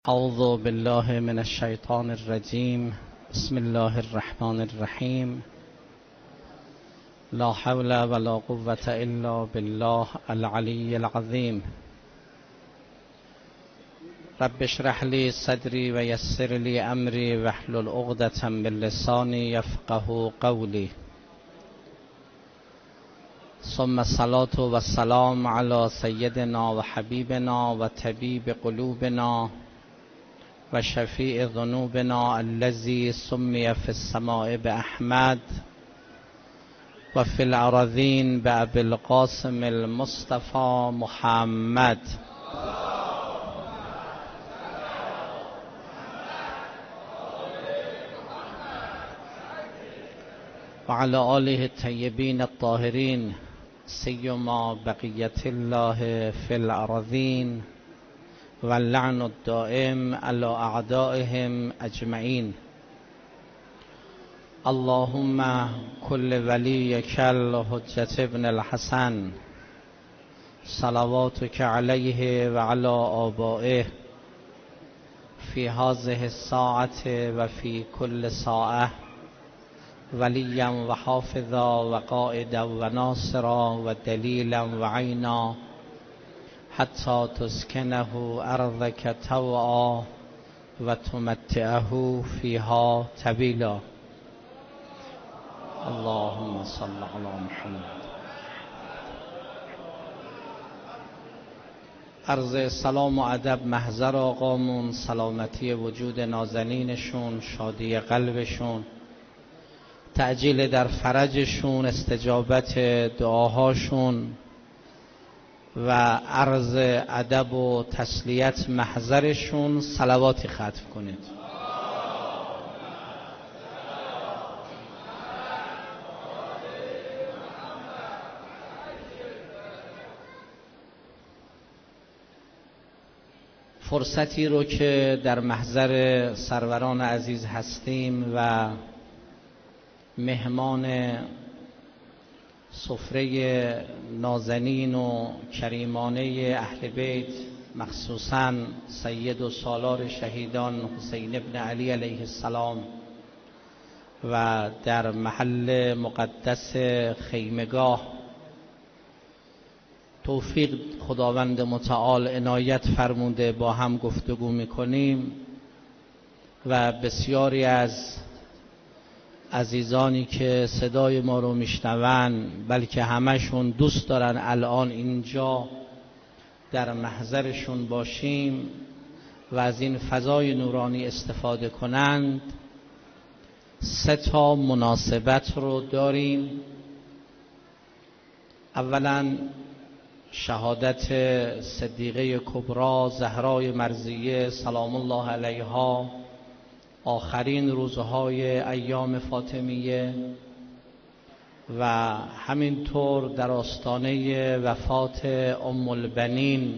اعوذ بالله من الشیطان الرجیم. بسم الله الرحمن الرحیم. لا حول ولا قوة الا بالله العلی العظیم. رب اشرح لي صدری و یسر لي امری واحلل عقدة من لسانی یفقهوا قولی. ثم الصلاة والسلام على سیدنا و حبیبنا و طبیب قلوبنا و شفیع ذنوبنا الذی سمی فی السماء باحمد و فی الارضین بابی القاسم المصطفى محمد. و علی آله الطیبین الطاهرین سیما بقیة الله فی الارضین و اللعن الدائم علی اعدائهم اجمعین. اللهم کل ولیک الحجة ابن الحسن صلواتک علیه و علی آبائه فی هذه الساعة و فی کل ساعة ولیا و حافظا و قائدا و ناصرا و دلیلا و عینا حتی تسکنه ارضک طوعا و تمتعه فیها طویلا. اللهم صل علی محمد. عرض سلام و ادب محضر آقامون، سلامتی وجود نازنینشون، شادی قلبشون، تعجیل در فرجشون، استجابت دعاهاشون و عرض ادب و تسلیت محضرشون صلواتی ختم کنید. فرصتی رو که در محضر سروران عزیز هستیم و مهمان سفره نازنین و کریمانه اهل بیت، مخصوصاً سید و سالار شهیدان حسین ابن علی علیه السلام و در محل مقدس خیمگاه توفیق خداوند متعال عنایت فرموده با هم گفتگو میکنیم و بسیاری از عزیزانی که صدای ما رو میشنون، بلکه همشون دوست دارن الان اینجا در محضرشون باشیم و از این فضای نورانی استفاده کنند، 3 مناسبت رو داریم. اولا شهادت صدیقه کبری زهرای مرضیه سلام الله علیها، آخرین روزهای ایام فاطمیه، و همینطور در آستانه وفات ام البنین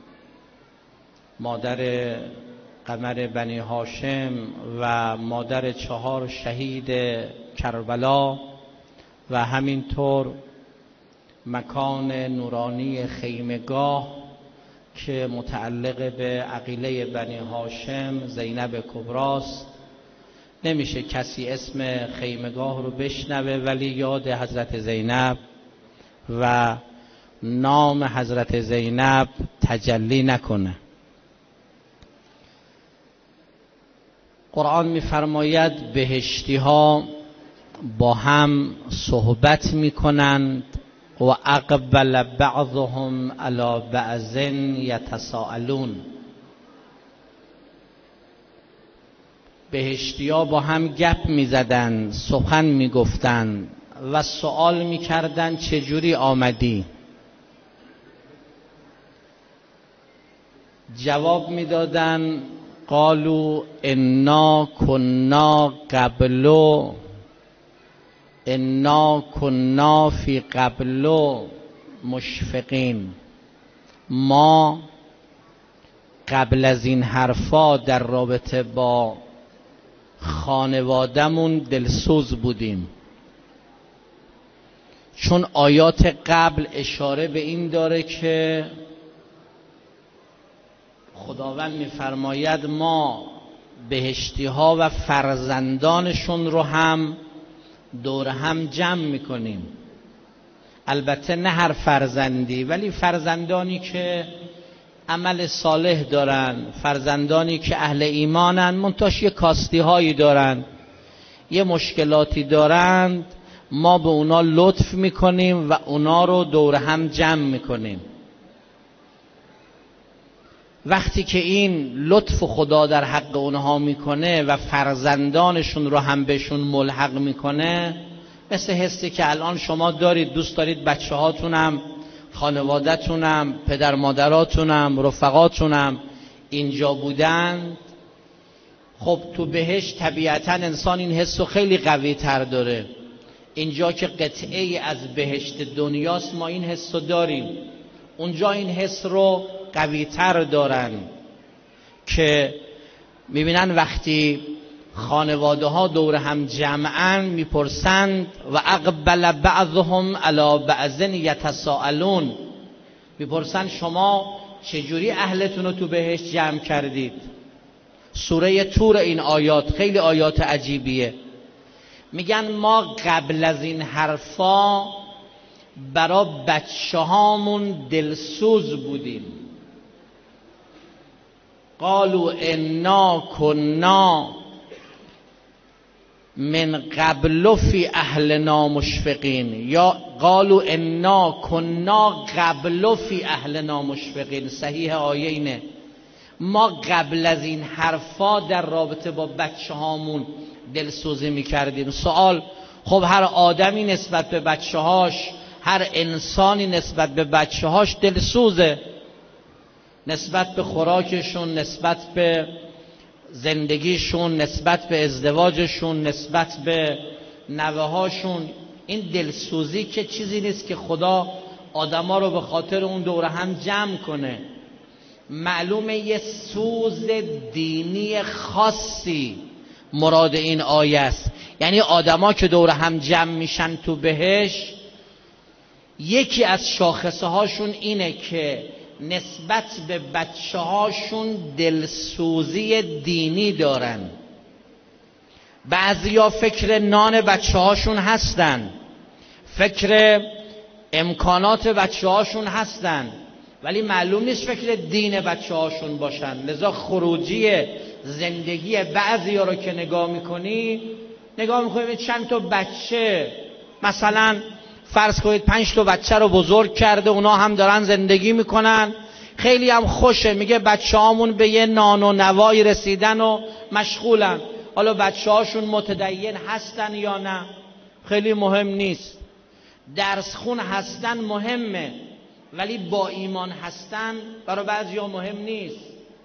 مادر قمر بنی هاشم و مادر 4 شهید کربلا و همینطور مکان نورانی خیمگاه که متعلق به عقیله بنی هاشم زینب کبراست. نمیشه کسی اسم خیمگاه رو بشنوه ولی یاد حضرت زینب و نام حضرت زینب تجلی نکنه. قرآن میفرماید بهشتی ها با هم صحبت میکنند و اقبل بعضهم علی بعض یتساءلون. بهشتی‌ها با هم گپ می‌زدند، سخن می‌گفتند و سوال می‌کردند چجوری آمدی؟ جواب می‌دادند قالوا انا کنا فی قبل مشفقین. ما قبل از این حرفا در رابطه با خانوادمون دلسوز بودیم، چون آیات قبل اشاره به این داره که خداوند می‌فرماید ما بهشتی ها و فرزندانشون رو هم دور هم جمع میکنیم. البته نه هر فرزندی، ولی فرزندانی که عمل صالح دارن، فرزندانی که اهل ایمانن، منتاش یه کاستی هایی دارن، یه مشکلاتی دارند، ما به اونا لطف میکنیم و اونا رو دور هم جمع میکنیم. وقتی که این لطف خدا در حق اونها میکنه و فرزندانشون رو هم بهشون ملحق میکنه، مثل حسی که الان شما دارید، دوست دارید بچه هاتونم، خانوادتونم، پدر مادراتونم، رفقاتونم اینجا بودند. خب تو بهشت طبیعتا انسان این حس رو خیلی قوی تر داره. اینجا که قطعه از بهشت دنیاست ما این حس رو داریم، اونجا این حس رو قوی تر دارن که میبینن وقتی خانواده ها دور هم جمعن میپرسند و اقبل بعضهم علی بعض یتساءلون، میپرسند شما چجوری اهلتون رو تو بهشت جمع کردید؟ سوره طور این آیات خیلی آیات عجیبیه. میگن ما قبل از این حرفا برا بچه هامون دلسوز بودیم. قالوا انا کنا من قبل فی اهلنا مشفقین، یا قالوا انا کنا قبل فی اهلنا مشفقین. صحیح آیه اینه، ما قبل از این حرفا در رابطه با بچه هامون دلسوزی میکردیم. سوال، خب هر آدمی نسبت به بچه هاش، هر انسانی نسبت به بچه هاش دلسوزه، نسبت به خوراکشون، نسبت به زندگیشون، نسبت به ازدواجشون، نسبت به نوه هاشون. این دلسوزی که چیزی نیست که خدا آدما رو به خاطر اون دور هم جمع کنه. معلومه یه سوز دینی خاصی مراد این آیه است. یعنی آدما که دور هم جمع میشن تو بهشت، یکی از شاخصه هاشون اینه که نسبت به بچه هاشون دلسوزی دینی دارن. بعضیا فکر نان بچه هاشون هستن، فکر امکانات بچه هاشون هستن، ولی معلوم نیست فکر دین بچه هاشون باشن. لذا خروجی زندگی بعضیا رو که نگاه میکنی چند تا بچه، مثلا فرض کنید 5 تا بچه رو بزرگ کرده، اونا هم دارن زندگی میکنن، خیلی هم خوشه، میگه بچه هامون به یه نان و نوایی رسیدن و مشغولن. حالا بچه هاشون متدین هستن یا نه خیلی مهم نیست، درس خون هستن مهمه، ولی با ایمان هستن برای بعضیا مهم نیست.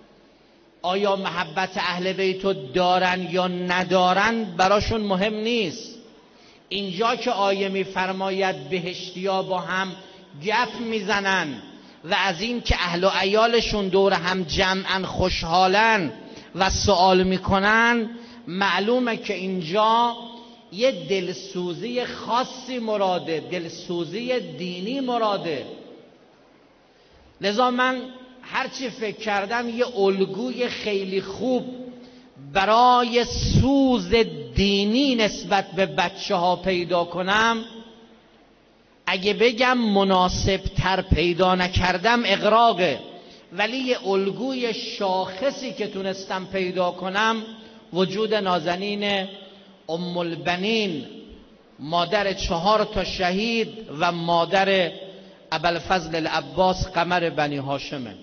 آیا محبت اهل بیتو دارن یا ندارن براشون مهم نیست. اینجا که آیه میفرماید بهشتیا با هم گپ میزنن و از این که اهل و عیالشون دور هم جمعن خوشحالن و سوال میکنن، معلومه که اینجا یه دلسوزی خاصی مراده، دلسوزی دینی مراده. لذا من هرچی فکر کردم یه الگوی خیلی خوب برای سوز دینی نسبت به بچه ها پیدا کنم، اگه بگم مناسب تر پیدا نکردم اغراقه، ولی یه الگوی شاخصی که تونستم پیدا کنم وجود نازنین ام البنین، مادر 4 تا شهید و مادر ابوالفضل العباس قمر بنی هاشمه.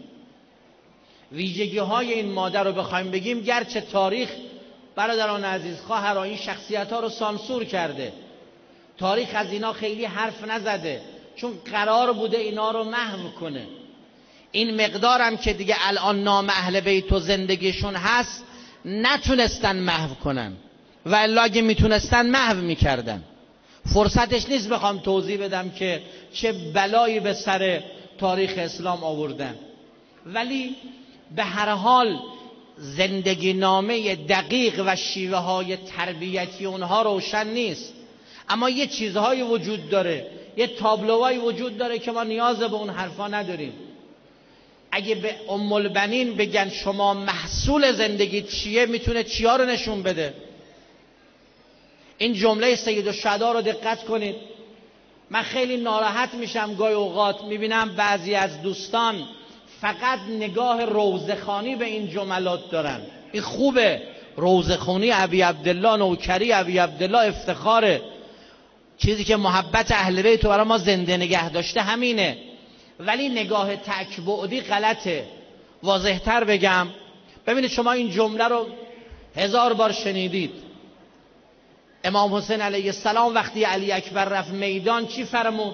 ویژگی های این مادر رو بخوایم بگیم، گرچه تاریخ برادران عزیز خواهر این شخصیت ها رو سانسور کرده، تاریخ از اینا خیلی حرف نزده، چون قرار بوده اینا رو محو کنه. این مقدارم که دیگه الان نام اهل بیت و زندگیشون هست نتونستن محو کنن، و الا اگه میتونستن محو میکردن. فرصتش نیست بخوام توضیح بدم که چه بلایی به سر تاریخ اسلام آوردن، ولی به هر حال زندگی نامه دقیق و شیوه های تربیتی اونها روشن نیست، اما یه چیزهایی وجود داره، یه تابلوهایی وجود داره که ما نیاز به اون حرفا نداریم. اگه به ام البنین بگن شما محصول زندگی چیه، میتونه چیا رو نشون بده. این جمله سیدالشهدا رو دقت کنید. من خیلی ناراحت میشم گاهی اوقات میبینم بعضی از دوستان فقط نگاه روضه‌خوانی به این جملات دارن. این خوبه، روضه‌خوانی ابی عبدالله نوکری ابی عبدالله افتخاره، چیزی که محبت اهل بیت رو برای ما زنده نگه داشته همینه. ولی نگاه تک‌بعدی غلطه. واضح‌تر بگم، ببینید شما این جمله رو 1000 بار شنیدید. امام حسین علیه السلام وقتی علی اکبر رفت میدان چی فرمود؟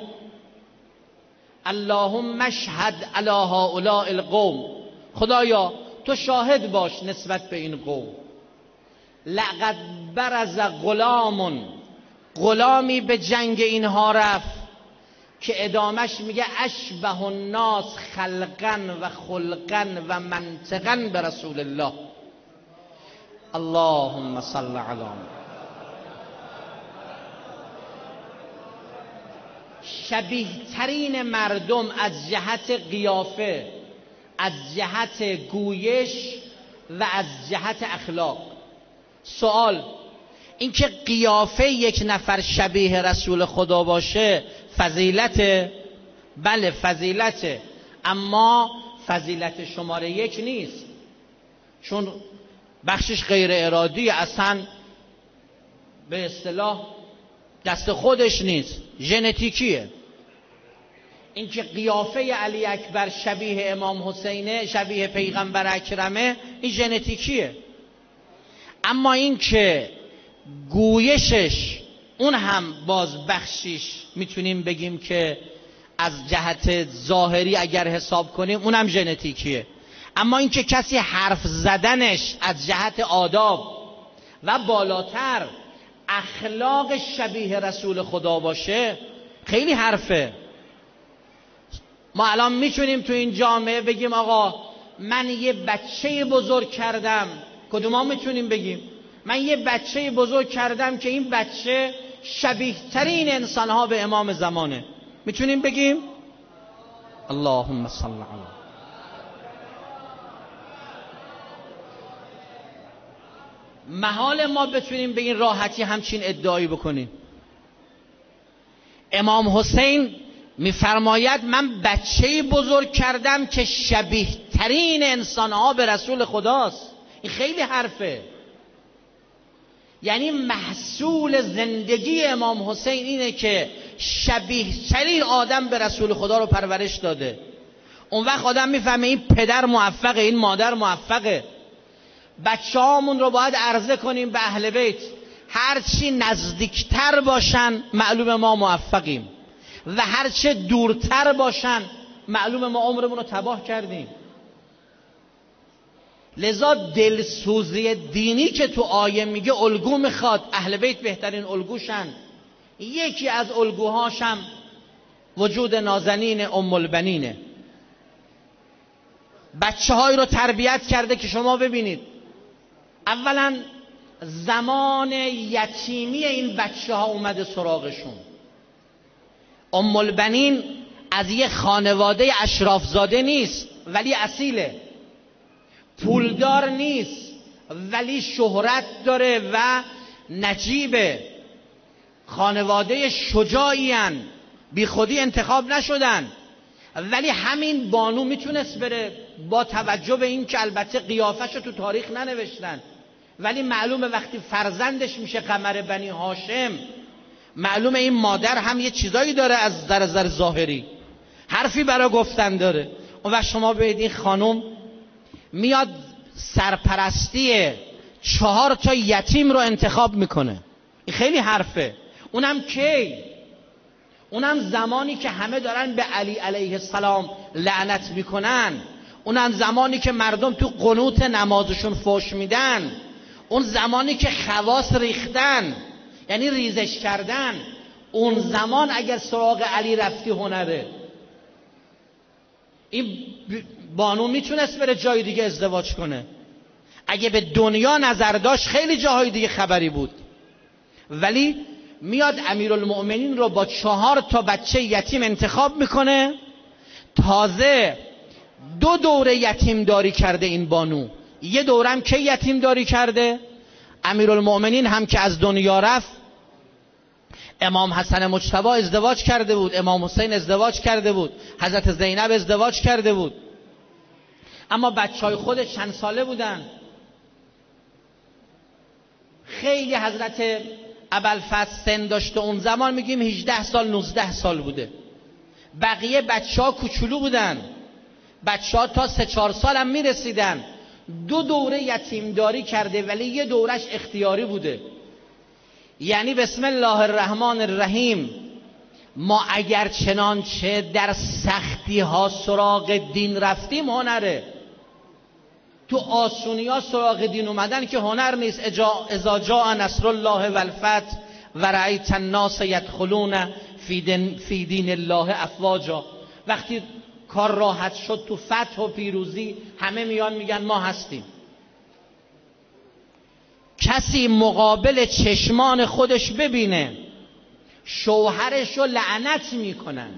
اللهم اشهد علی هؤلاء القوم، خدایا تو شاهد باش نسبت به این قوم. لقد برز غلامی به جنگ اینها رفت که ادامش میگه اشبه الناس خلقا و خلقا و منطقا به رسول الله. اللهم صل علی شبیه ترین مردم از جهت قیافه، از جهت گویش و از جهت اخلاق. سوال اینکه قیافه یک نفر شبیه رسول خدا باشه فضیلته؟ بله فضیلته، اما فضیلت شماره 1 نیست، چون بخشش غیر ارادی، اصلا به اصطلاح دست خودش نیست، ژنتیکیه. اینکه قیافه علی اکبر شبیه امام حسینه، شبیه پیغمبر اکرمه، این ژنتیکیه. اما اینکه گویشش، اون هم باز بخشیش میتونیم بگیم که از جهت ظاهری اگر حساب کنیم اونم ژنتیکیه. اما اینکه کسی حرف زدنش از جهت آداب و بالاتر اخلاق شبیه رسول خدا باشه خیلی حرفه. ما الان میتونیم تو این جامعه بگیم آقا من یه بچه بزرگ کردم، کدوم ها میتونیم بگیم من یه بچه بزرگ کردم که این بچه شبیه ترین انسان ها به امام زمانه، میتونیم بگیم؟ اللهم صل علی. محال ما بتونیم به این راحتی همچین ادعایی بکنیم. امام حسین میفرماید من بچه‌ای بزرگ کردم که شبیه ترین انسان‌ها به رسول خداست. این خیلی حرفه. یعنی محصول زندگی امام حسین اینه که شبیه ترین آدم به رسول خدا رو پرورش داده. اون وقت آدم میفهمه این پدر موفقه، این مادر موفقه. بچه هامون رو باید عرضه کنیم به اهل بیت، هرچی نزدیکتر باشن معلوم ما موفقیم و هرچه دورتر باشن معلوم ما عمرمون رو تباه کردیم. لذا دلسوزی دینی که تو آیه میگه الگو میخواد، اهل بیت بهترین الگوشن. یکی از الگوهاشم وجود نازنین ام البنینه. بچه هایی رو تربیت کرده که شما ببینید اولا زمان یتیمی این بچه ها اومده سراغشون. ام البنین از یه خانواده اشرافزاده نیست ولی اصیله، پولدار نیست ولی شهرت داره و نجیبه، خانواده شجاعی هن، بی خودی انتخاب نشدن. ولی همین بانو میتونست بره، با توجه به این که البته قیافش رو تو تاریخ ننوشتن ولی معلومه وقتی فرزندش میشه قمر بنی هاشم معلومه این مادر هم یه چیزایی داره از نظر ظاهری، حرفی برای گفتن داره. اون وقت شما ببینید این خانم میاد سرپرستی 4 یتیم رو انتخاب میکنه. این خیلی حرفه. اونم کی؟ اونم زمانی که همه دارن به علی علیه السلام لعنت میکنن، اونم زمانی که مردم تو قنوت نمازشون فوش میدن، اون زمانی که خواص ریختن یعنی ریزش کردن، اون زمان اگر سراغ علی رفتی هنره. این بانو میتونست بره جای دیگه ازدواج کنه، اگه به دنیا نظر داشت خیلی جاهای دیگه خبری بود. ولی میاد امیرالمؤمنین رو با 4 بچه یتیم انتخاب میکنه. تازه 2 دوره یتیم داری کرده این بانو. یه دورم که یتیم داری کرده، امیرالمؤمنین هم که از دنیا رفت، امام حسن مجتبی ازدواج کرده بود، امام حسین ازدواج کرده بود، حضرت زینب ازدواج کرده بود، اما بچهای خودش چند ساله بودن. خیلی حضرت ابوالفضل سن داشته، اون زمان میگیم 18 سال 19 سال بوده. بقیه بچه ها کوچولو بودن، بچه ها تا 3-4 سال هم میرسیدن. 2 دوره یتیمداری کرده، ولی یه دورش اختیاری بوده. یعنی بسم الله الرحمن الرحیم، ما اگر چنانچه در سختی ها سراغ دین رفتیم هنره، تو آسونی ها سراغ دین اومدن که هنر نیست. اذا جاء نصر الله والفتح و رأیت الناس یدخلون فی دین الله افواجا، وقتی کار راحت شد تو فتح و پیروزی، همه میان میگن ما هستیم. کسی مقابل چشمان خودش ببینه شوهرش رو لعنت میکنن،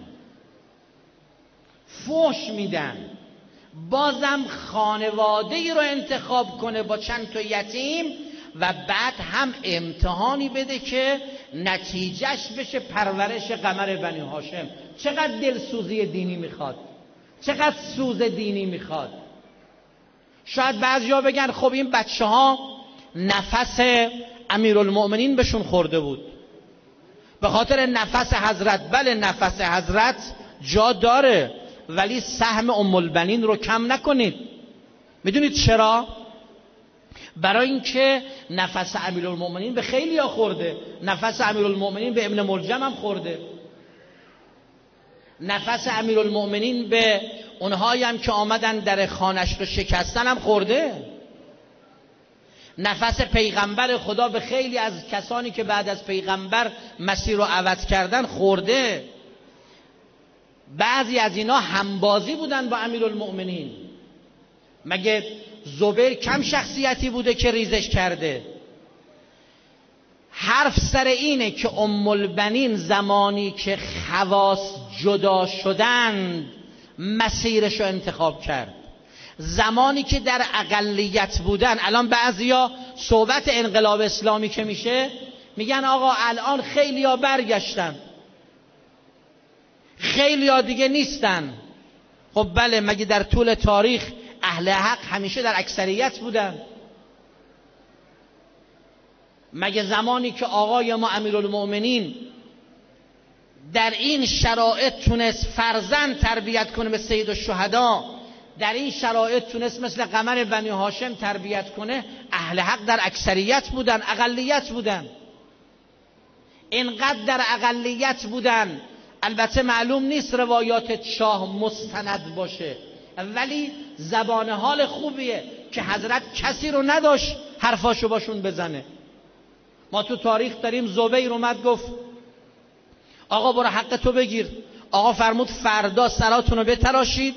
فحش میدن، بازم خانواده ای رو انتخاب کنه با چند تا یتیم و بعد هم امتحانی بده که نتیجهش بشه پرورش قمر بنی هاشم. چقدر دلسوزی دینی میخواد، چقدر سوز دینی میخواد. شاید بعضیا بگن خب این بچه ها نفس امیرالمؤمنین بهشون خورده بود به خاطر نفس حضرت. بله نفس حضرت جا داره، ولی سهم ام البنین رو کم نکنید. میدونید چرا؟ برای اینکه نفس امیرالمؤمنین به خیلی ها خورده. نفس امیرالمؤمنین به ابن ملجم هم خورده، نفس امیرالمؤمنین به اونهایی هم که آمدن در خانش رو شکستن هم خورده، نفس پیغمبر خدا به خیلی از کسانی که بعد از پیغمبر مسیر رو عوض کردن خورده. بعضی از اینا همبازی بودن با امیرالمؤمنین. مگه زبیر کم شخصیتی بوده که ریزش کرده؟ حرف سر اینه که ام البنین زمانی که خواص جدا شدند مسیرشو انتخاب کرد. زمانی که در اقلیت بودن، الان بعضیا صحبت انقلاب اسلامی که میشه میگن آقا الان خیلیا برگشتن، خیلیا دیگه نیستن. خب بله، مگه در طول تاریخ اهل حق همیشه در اکثریت بودن؟ مگه زمانی که آقای ما امیرالمؤمنین در این شرایط تونست فرزند تربیت کنه به سید الشهدا، در این شرایط تونست مثل قمر بنی هاشم تربیت کنه، اهل حق در اکثریت بودن، اقلیت بودن. اینقدر در اقلیت بودن، البته معلوم نیست روایات شاه مستند باشه، ولی زبان حال خوبیه که حضرت کسی رو نداشت حرفاشو باشون بزنه. ما تو تاریخ داریم زبیر اومد گفت آقا برو حق تو بگیر. آقا فرمود فردا سراتون رو بتراشید،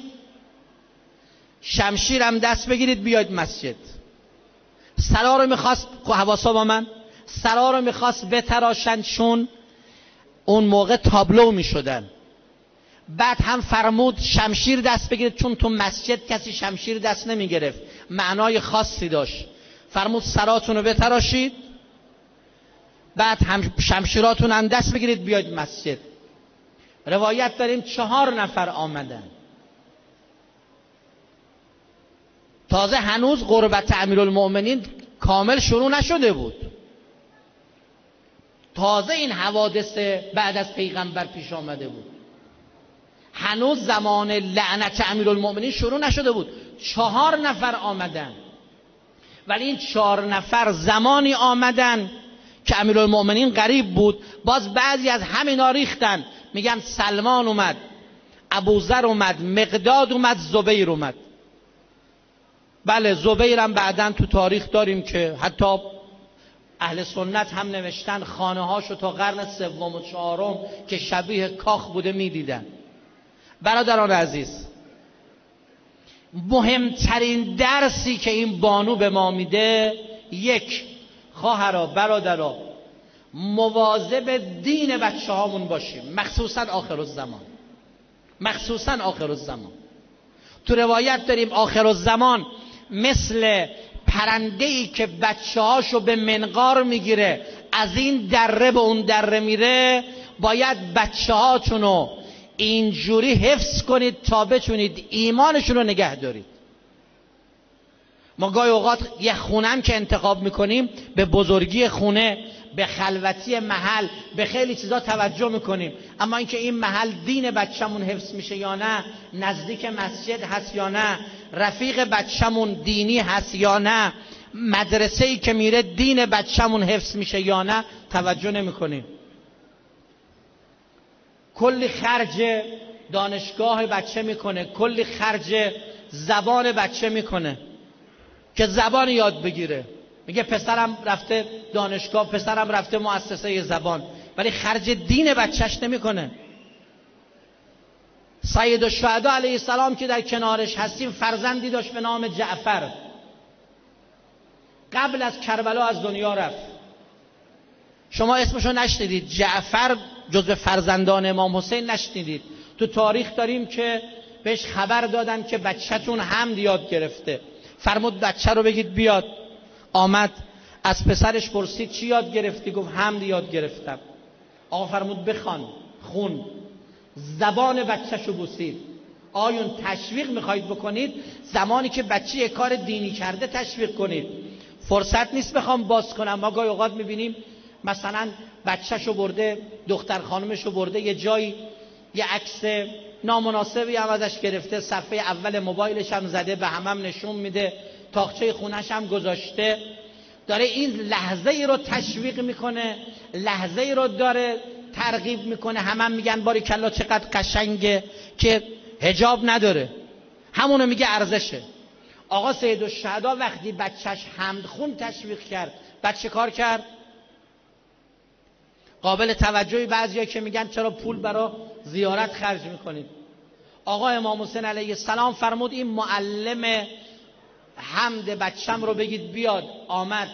شمشیرم دست بگیرید بیاید مسجد. سرا رو میخواست، حواسا با من، سرا رو میخواست بتراشن چون اون موقع تابلو میشدن. بعد هم فرمود شمشیر دست بگیرید چون تو مسجد کسی شمشیر دست نمیگرفت، معنای خاصی داشت. فرمود سراتون رو بتراشید، بعد هم شمشیراتون هم دست بگیرید بیاید مسجد. روایت داریم 4 نفر آمدن. تازه هنوز قربت امیرالمؤمنین کامل شروع نشده بود، تازه این حوادث بعد از پیغمبر پیش آمده بود، هنوز زمان لعنت امیرالمؤمنین شروع نشده بود. 4 نفر آمدن، ولی این 4 نفر زمانی آمدن که امیرالمؤمنین غریب بود. باز بعضی از همینا ریختن، میگن سلمان اومد، ابوذر اومد، مقداد اومد، زبیر اومد. بله زبیرم بعدن تو تاریخ داریم که حتی اهل سنت هم نوشتن خانه هاشو تا قرن 3 و 4 که شبیه کاخ بوده میدیدن. برادران عزیز، مهمترین درسی که این بانو به ما میده، 1 خواهرا برادرا مواظب دین بچه هامون باشیم، مخصوصا آخر الزمان، مخصوصا آخر الزمان. تو روایت داریم آخرالزمان مثل پرنده‌ای که بچه‌هاشو به منقار میگیره از این دره به اون دره میره، باید بچه‌هاتونو اینجوری حفظ کنید تا بتونید ایمانشون رو نگه دارید. ما گاهی اوقات یه خونم که انتخاب میکنیم به بزرگی خونه، به خلوتی محل، به خیلی چیزا توجه میکنیم، اما اینکه این محل دین بچه‌مون حفظ میشه یا نه، نزدیک مسجد هست یا نه، رفیق بچه‌مون دینی هست یا نه، مدرسه‌ای که میره دین بچه‌مون حفظ میشه یا نه توجه نمیکنیم. کلی خرج دانشگاه بچه میکنه، کلی خرج زبان بچه میکنه که زبان یاد بگیره. میگه پسرم رفته دانشگاه، پسرم رفته مؤسسه زبان، ولی خرج دین بچهش نمیکنه. سید الشهدا علیه السلام که در کنارش هستیم فرزندی داشت به نام جعفر. قبل از کربلا از دنیا رفت. شما اسمشو نشنیدید، جعفر جزو فرزندان امام حسین نشنیدید. تو تاریخ داریم که بهش خبر دادن که بچه‌تون حمد یاد گرفته. فرمود بچه رو بگید بیاد. آمد، از پسرش پرسید چی یاد گرفتی؟ گفت حمد یاد گرفتم. آقا فرمود بخوان. خون. زبان بچه‌شو بوسید. آیون تشویق میخواید بکنید، زمانی که بچه یک کار دینی کرده تشویق کنید. فرصت نیست بخوام باز کنم. ما گاهی اوقات میبینیم مثلا بچه‌شو برده، دختر خانمشو برده یه جایی، یه عکس نامناسبی هم ازش گرفته، صفحه اول موبایلش هم زده، به همم نشون میده، تاقچه خونش هم گذاشته، داره این لحظه ای رو تشویق میکنه، لحظه ای رو داره ترغیب میکنه. همم میگن باریکلا چقدر قشنگه که حجاب نداره، همونو میگه ارزشه. آقا سید الشهدا وقتی بچهش حمد خون تشویق کرد، بچه کار کرد؟ قابل توجهی بعضیا که میگن چرا پول برای زیارت خرج میکنید. آقا امام حسین علیه السلام فرمود این معلم حمد بچم رو بگید بیاد. آمد.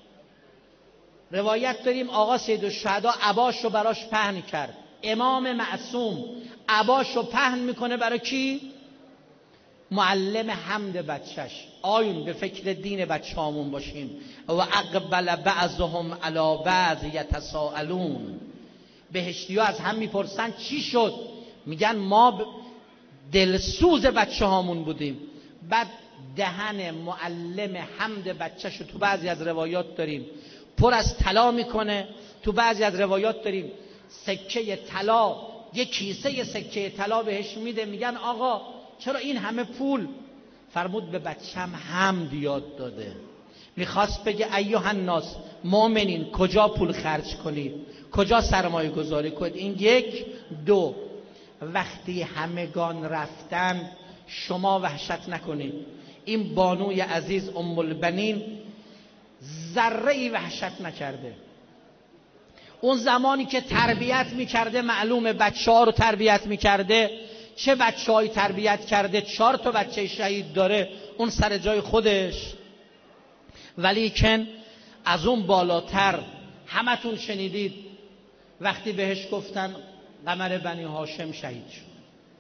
روایت داریم آقا سید الشهدا عباش رو براش پهن کرد. امام معصوم عباش رو پهن میکنه برای کی؟ معلم حمد بچهش. آیون به فکر دین بچه‌هامون باشیم. و اقبل بعضهم علی بعض یتساءلون. بهشتی‌ها از هم میپرسن چی شد؟ میگن ما دلسوز بچه‌هامون بودیم. بعد دهن معلم حمد بچه‌شو تو بعضی از روایات داریم پر از طلا میکنه، تو بعضی از روایات داریم سکه طلا، یه کیسه سکه طلا بهش میده. میگن آقا چرا این همه پول؟ فرمود به بچم حمد یاد داده. میخواست بگه ایها الناس مؤمنین کجا پول خرج کنید، کجا سرمایه گذاری کنید. این یک. دو، وقتی همگان رفتن شما وحشت نکنید. این بانوی عزیز ام البنین ذره ای وحشت نکرده. اون زمانی که تربیت میکرده، معلومه بچه ها رو تربیت میکرده، چه بچه هایی تربیت کرده، 4 تا بچه شهید داره، اون سر جای خودش. ولیکن از اون بالاتر همتون شنیدید وقتی بهش گفتن قمر بنی هاشم شهید شد.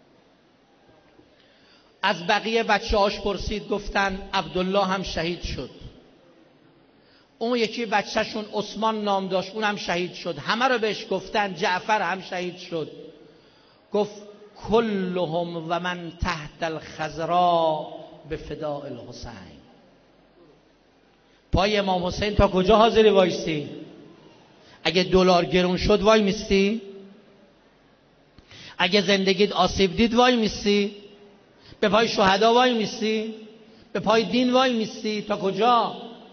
از بقیه بچه هاش پرسید، گفتن عبدالله هم شهید شد. اون یکی بچهشون عثمان نام داشت، اونم شهید شد. همه رو بهش گفتن جعفر هم شهید شد. گفت کلهم و من تحت الخضراء به فداء الحسین. پای امام حسین تا کجا حاضری وایستی؟ اگه دلار گرون شد وای میستی؟ اگه زندگیت آسیب دید وای میستی؟ به پای شهدا وای میستی؟ به پای دین وای میستی؟ تا کجا؟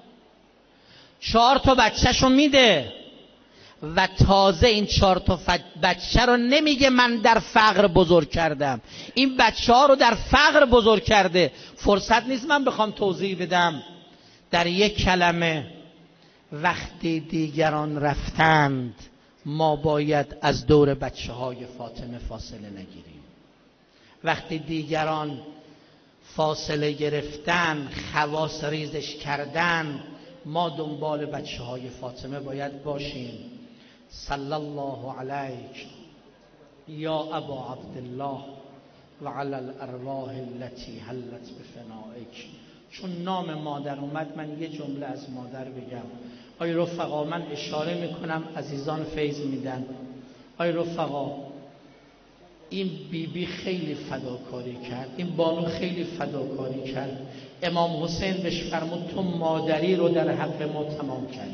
4 تا بچه‌شو میده و تازه این 4 تا بچه رو نمیگه من در فقر بزرگ کردم، این بچه ها رو در فقر بزرگ کرده. فرصت نیست من بخوام توضیح بدم. در یک کلمه، وقتی دیگران رفتند ما باید از دور بچه های فاطمه فاصله نگیریم. وقتی دیگران فاصله گرفتن، خواص ریزش کردن، ما دنبال بچه های فاطمه باید باشیم. صلی الله علیک یا ابا عبدالله و علی الارواح التي حلت بفنائک. چون نام مادر اومد من یه جمله از مادر بگم. آی رفقا، من اشاره میکنم عزیزان فیض میدن. آی رفقا، این بیبی خیلی فداکاری کرد، این بانو خیلی فداکاری کرد. امام حسین بهش فرمود تو مادری رو در حق ما تمام کردی.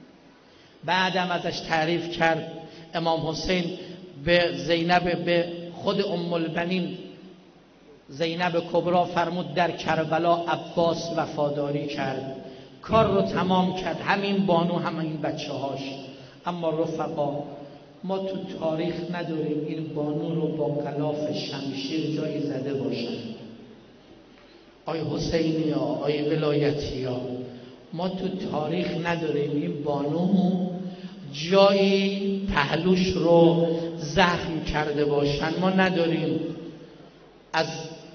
بعدم ازش تعریف کرد. امام حسین به زینب، به خود ام البنین زینب کبرا فرمود در کربلا عباس وفاداری کرد، کار رو تمام کرد، همین بانو همین بچه هاش. اما رفقا، ما تو تاریخ نداریم این بانو رو با غلاف شمشیر جایی زده باشن. آی حسینی ها، آی ولایتی ها، ما تو تاریخ نداریم این بانو جایی پهلوش رو زخم کرده باشن. ما نداریم. از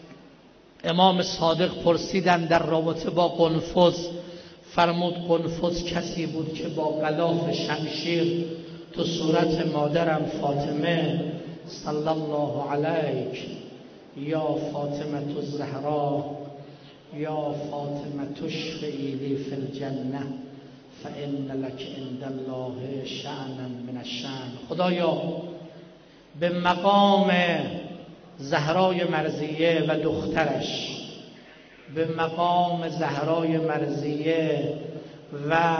امام صادق پرسیدن در رابطه با قنفذ، فرمود قنفذ کسی بود که با غلاف شمشیر تو صورت مادرم فاطمه صلی الله علیک یا فاطمه الزهرا یا فاطمه اشفعی لی فی الجنه فان لک عند الله شأنا من الشأن. خدایا به مقام زهرای مرضیه و دخترش، به مقام زهرای مرضیه و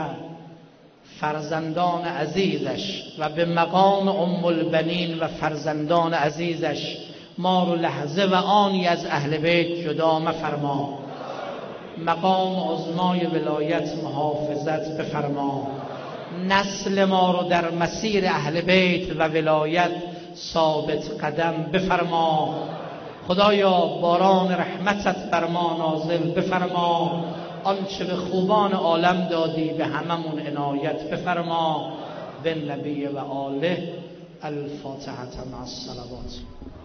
فرزندان عزیزش و به مقام ام البنین و فرزندان عزیزش ما رو لحظه و آنی از اهل بیت جدا مفرما. مقام عظمای ولایت محافظت بفرما. نسل ما رو در مسیر اهل بیت و ولایت ثابت قدم بفرما. خدایا باران رحمتت بر ما نازل بفرما. آنچه به خوبان عالم دادی به هممون عنایت بفرما. به نبی و آله. الفاتحه مع الصلوات.